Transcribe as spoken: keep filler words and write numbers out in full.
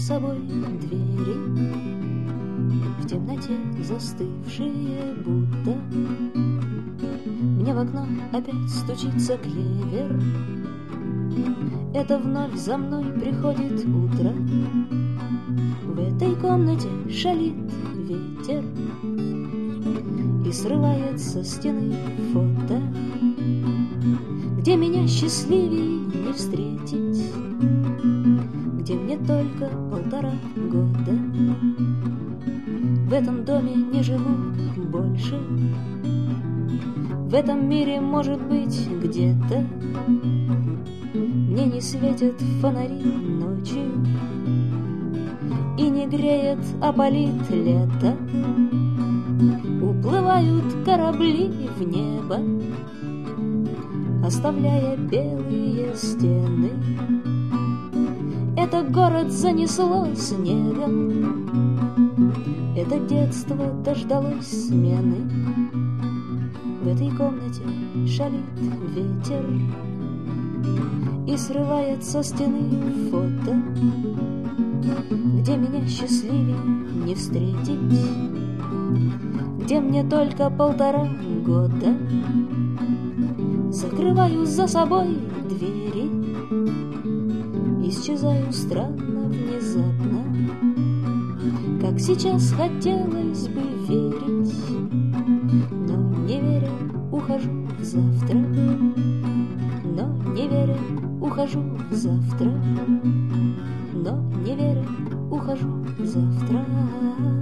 собой двери, в темноте застывшие будто. Мне в окно опять стучится клевер. Это вновь за мной приходит утро. В этой комнате шалит ветер и срывает со стены фото, где меня счастливей не встретить, где мне только полтора года. В этом доме не живу больше, в этом мире, может быть, где-то мне не светят фонари ночью и не греет, а палит лето. Уплывают корабли в небо, оставляя белые стены. Это город занесло снегом, это детство дождалось смены. В этой комнате шалит ветер и срывает со стены фото, где меня счастливей не встретить, где мне только полтора года. Закрываю за собой двери, исчезаю странно, внезапно, как сейчас хотелось бы верить, но не веря ухожу в завтра, но не веря ухожу в завтра, но не веря ухожу в завтра.